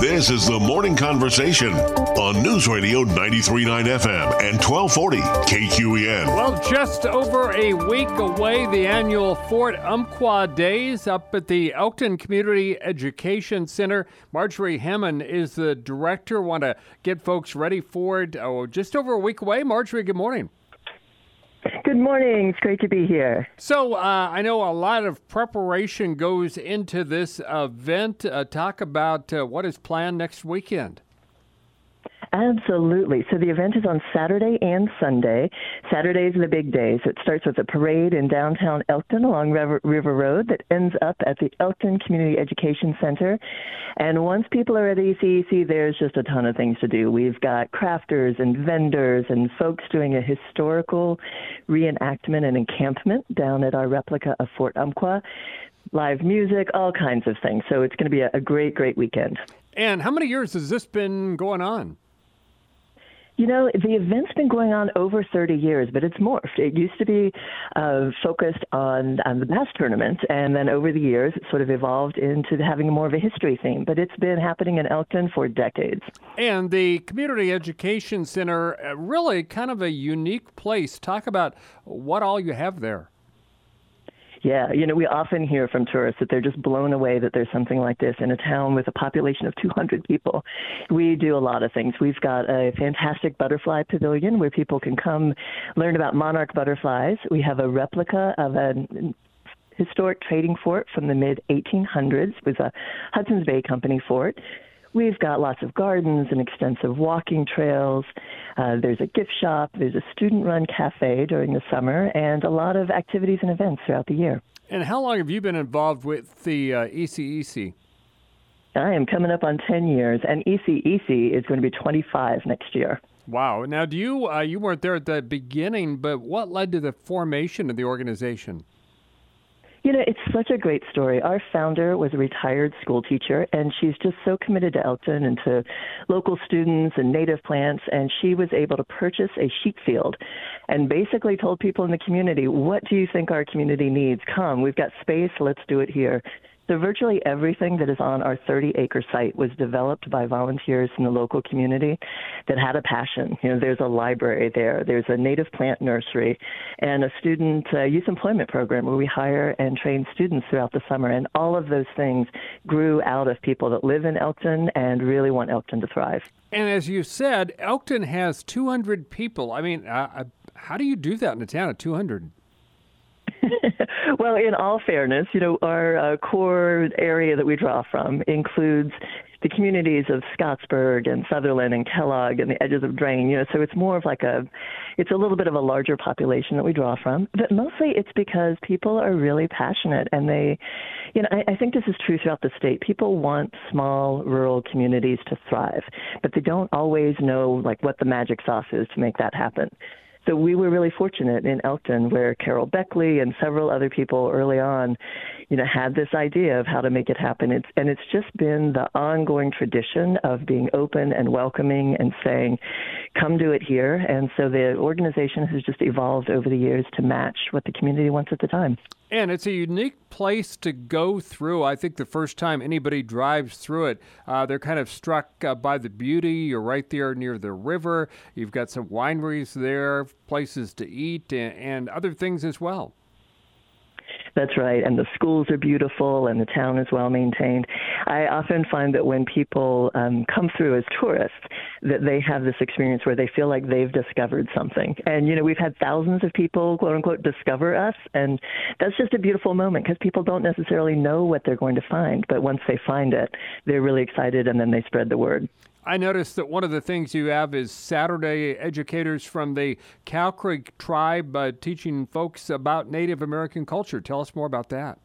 This is the Morning Conversation on News Radio 93.9 FM and 1240 KQEN. Well, just over a week away, the annual Fort Umpqua Days up at the Elkton Community Education Center. Marjorie Hammond is the director. Want to get folks ready for it. Oh, just over a week away. Marjorie, good morning. Good morning. It's great to be here. So I know a lot of preparation goes into this event. Talk about what is planned next weekend. Absolutely. So the event is on Saturday and Sunday. Saturdays are the big days. It starts with a parade in downtown Elkton along River Road that ends up at the Elkton Community Education Center. And once people are at ECEC, there's just a ton of things to do. We've got crafters and vendors and folks doing a historical reenactment and encampment down at our replica of Fort Umpqua. Live music, all kinds of things. So it's going to be a great, great weekend. And how many years has this been going on? You know, the event's been going on over 30 years, but it's morphed. It used to be focused on the bass tournament, and then over the years, it sort of evolved into having more of a history theme. But it's been happening in Elkton for decades. And the Community Education Center, really kind of a unique place. Talk about what all you have there. Yeah, you know, we often hear from tourists that they're just blown away that there's something like this in a town with a population of 200 people. We do a lot of things. We've got a fantastic butterfly pavilion where people can come learn about monarch butterflies. We have a replica of a historic trading fort from the mid-1800s. It was a Hudson's Bay Company fort. We've got lots of gardens and extensive walking trails. There's a gift shop. There's a student-run cafe during the summer, and a lot of activities and events throughout the year. And how long have you been involved with the ECEC? I am coming up on 10 years, and ECEC is going to be 25 next year. Wow. Now, do you weren't there at the beginning, but what led to the formation of the organization? You know, it's such a great story. Our founder was a retired school teacher, and she's just so committed to Elkton and to local students and native plants, and she was able to purchase a sheep field and basically told people in the community, what do you think our community needs? Come, we've got space, let's do it here. So virtually everything that is on our 30-acre site was developed by volunteers in the local community that had a passion. You know, there's a library there. There's a native plant nursery and a student youth employment program where we hire and train students throughout the summer. And all of those things grew out of people that live in Elkton and really want Elkton to thrive. And as you said, Elkton has 200 people. I mean, how do you do that in a town of 200? Well, in all fairness, you know, our core area that we draw from includes the communities of Scottsburg and Sutherland and Kellogg and the edges of Drain, you know, so it's more of like it's a little bit of a larger population that we draw from. But mostly it's because people are really passionate and they, you know, I think this is true throughout the state. People want small rural communities to thrive, but they don't always know like what the magic sauce is to make that happen. So we were really fortunate in Elkton where Carol Beckley and several other people early on, you know, had this idea of how to make it happen. It's just been the ongoing tradition of being open and welcoming and saying, come do it here. And so the organization has just evolved over the years to match what the community wants at the time. And it's a unique place to go through. I think the first time anybody drives through it, they're kind of struck by the beauty. You're right there near the river. You've got some wineries there, places to eat, and other things as well. That's right, and the schools are beautiful, and the town is well maintained. I often find that when people come through as tourists, that they have this experience where they feel like they've discovered something. And, you know, we've had thousands of people, quote unquote, discover us, and that's just a beautiful moment because people don't necessarily know what they're going to find, but once they find it, they're really excited, and then they spread the word. I noticed that one of the things you have is Saturday educators from the Cow Creek tribe teaching folks about Native American culture. Tell us more about that.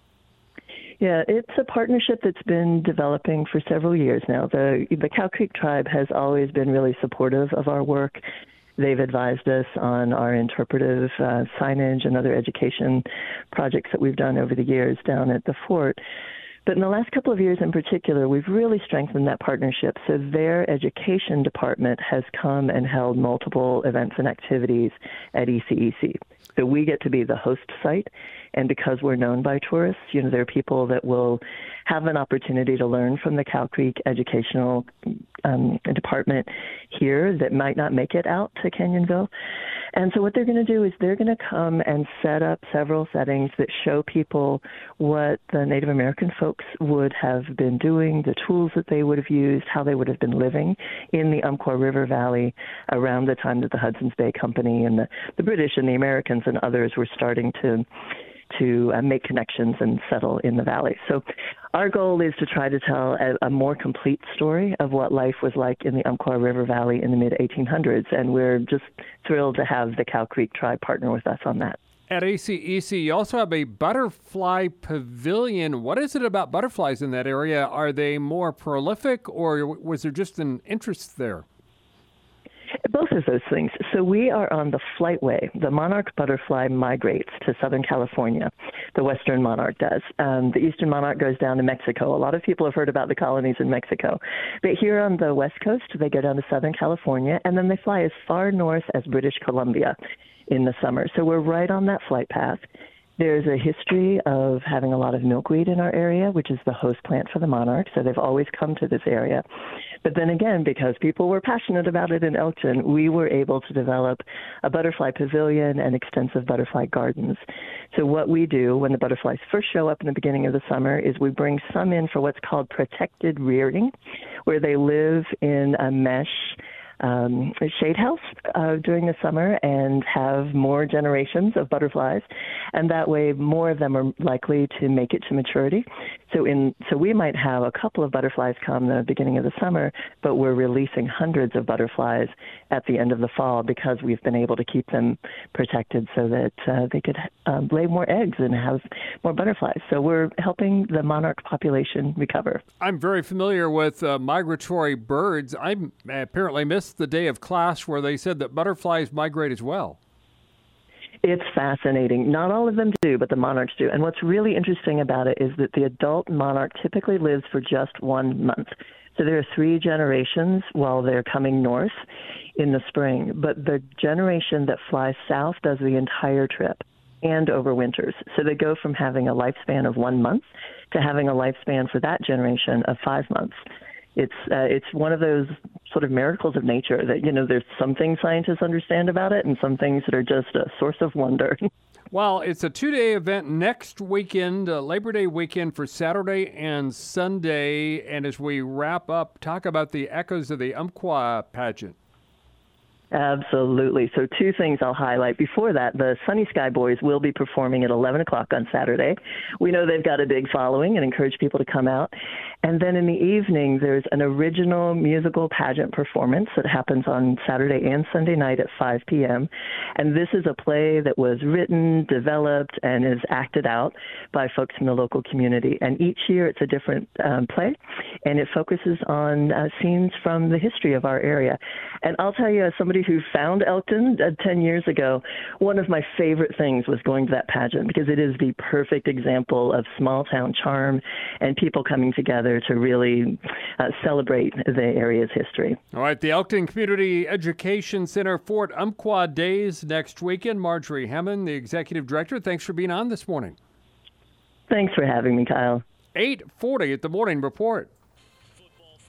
Yeah, it's a partnership that's been developing for several years now. The Cow Creek tribe has always been really supportive of our work. They've advised us on our interpretive signage and other education projects that we've done over the years down at the fort. But in the last couple of years in particular, we've really strengthened that partnership. So their education department has come and held multiple events and activities at ECEC. So we get to be the host site, And because we're known by tourists, there are people that will have an opportunity to learn from the Cow Creek Educational Department here that might not make it out to Canyonville. And so what they're going to do is they're going to come and set up several settings that show people what the Native American folks would have been doing, the tools that they would have used, how they would have been living in the Umpqua River Valley around the time that the Hudson's Bay Company and the British and the Americans and others were starting to make connections and settle in the valley. So our goal is to try to tell a more complete story of what life was like in the Umpqua River Valley in the mid-1800s, and we're just thrilled to have the Cow Creek Tribe partner with us on that. At ACEC, you also have a butterfly pavilion. What is it about butterflies in that area? Are they more prolific, or was there just an interest there? Both of those things. So we are on the flightway. The monarch butterfly migrates to Southern California. The western monarch does. The eastern monarch goes down to Mexico. A lot of people have heard about the colonies in Mexico. But here on the west coast, they go down to Southern California, and then they fly as far north as British Columbia in the summer. So we're right on that flight path. There's a history of having a lot of milkweed in our area, which is the host plant for the monarch, so they've always come to this area. But then again, because people were passionate about it in Elkton, we were able to develop a butterfly pavilion and extensive butterfly gardens. So what we do when the butterflies first show up in the beginning of the summer is we bring some in for what's called protected rearing, where they live in a mesh shade house during the summer and have more generations of butterflies, and that way more of them are likely to make it to maturity. So we might have a couple of butterflies come the beginning of the summer, but we're releasing hundreds of butterflies at the end of the fall because we've been able to keep them protected so that they could lay more eggs and have more butterflies. So we're helping the monarch population recover. I'm very familiar with migratory birds. I apparently missed the day of class where they said that butterflies migrate as well. It's fascinating. Not all of them do, but the monarchs do. And what's really interesting about it is that the adult monarch typically lives for just 1 month. So there are 3 generations while they're coming north in the spring. But the generation that flies south does the entire trip and overwinters. So they go from having a lifespan of 1 month to having a lifespan for that generation of 5 months. It's one of those sort of miracles of nature that, there's some things scientists understand about it and some things that are just a source of wonder. Well, it's a 2-day event next weekend, Labor Day weekend for Saturday and Sunday. And as we wrap up, talk about the Echoes of the Umpqua pageant. Absolutely. So 2 things I'll highlight. Before that, the Sunny Sky Boys will be performing at 11 o'clock on Saturday. We know they've got a big following and encourage people to come out. And then in the evening, there's an original musical pageant performance that happens on Saturday and Sunday night at 5 p.m. And this is a play that was written, developed, and is acted out by folks from the local community. And each year it's a different play, and it focuses on scenes from the history of our area. And I'll tell you, as somebody who found Elkton 10 years ago, one of my favorite things was going to that pageant because it is the perfect example of small town charm and people coming together to really celebrate the area's history. All right, the Elkton Community Education Center Fort Umpqua Days next weekend. Marjorie Hammond, the Executive Director, thanks for being on this morning. Thanks for having me, Kyle. 8:40 at the Morning Report.